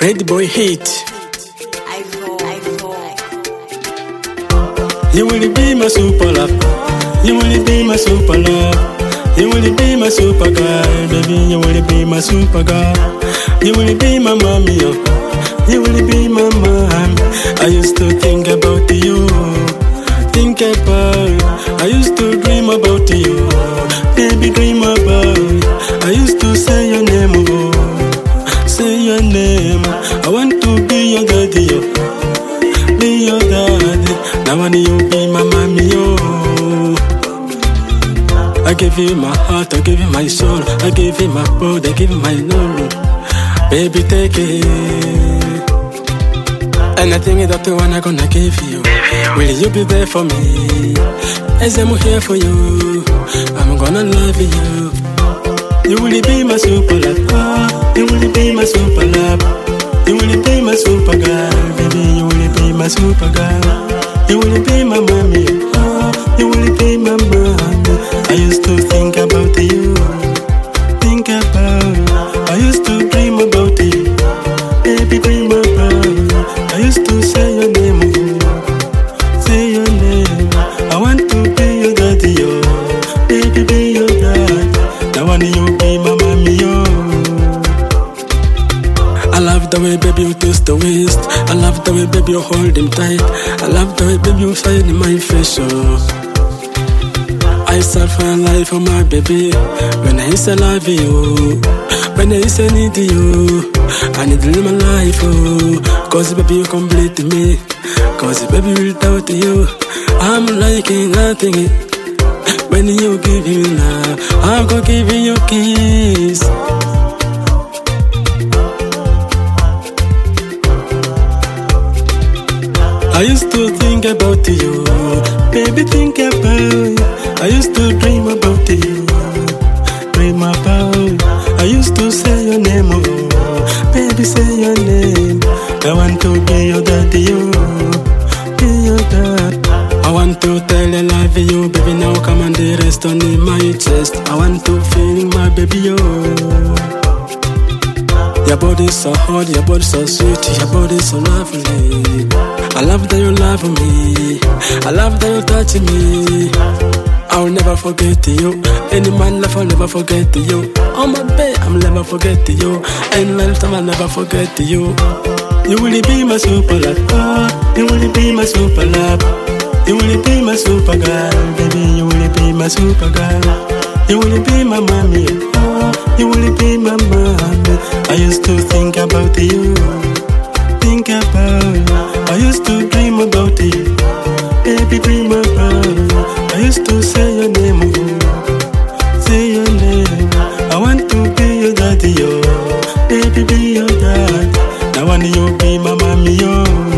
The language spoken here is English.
Red boy hit. You will be my super love. You will be my super love. You will be my super girl, baby. You will be my super girl. You will be my mommy. You will be my mom. I used to think about you. Think about. I used to dream about you. Baby, dream about. I used to say your name. Say your name. I want to be your daddy. Be your daddy. Now I need you be my mommy. I give you my heart, I give you my soul, I give you my body, I give you my love. Baby, take it. Anything that you want, I'm gonna give you. Will you be there for me? As I'm here for you, I'm gonna love you. You will be my super love. You will be my super love. You will be my super girl, baby. You will be my super girl. You will be my mommy. You will be my mommy. I used to think about you. Think about. I used to dream about you. Baby, dream about. I used to say your name. Say your name. I want to be your daddy, yo. Baby, be your dad. Now I need you be my mommy, yo. I love the way, baby, you twist the waist. I love the way, baby, you hold him tight. I love the way, baby, you shine in my face, I suffer life for my baby. When I say love you, when I say need you, I need to live my life, cause baby, you complete me. Cause baby, without you, I'm liking nothing. When you give you love, I'm gonna give you a kiss. I used to think about you, baby, think about. I used to dream about you, dream about. I used to say your name, baby, say your name. I want to be your daddy, be your dad. I want to tell you I love you, baby, now come and rest on my chest. I want to feel my baby, Your body's so hot, your body's so sweet, your body's so lovely. I love that you love me, I love that you touch me. I'll never forget you. Any man life, I'll never forget you. Oh my babe, I'll never forget you. Any lifetime, I'll never forget you. You will be my super love. You will be my super love. You will be my super girl, baby. You will be my super girl. You will be my mommy. You will be my mommy. I used to think about you. Think about. I used to dream about you. Baby, dream about. I used to say your name. Say your name. I want to be your daddy, yo. Baby, be your dad. Now I need you be my mommy, yo.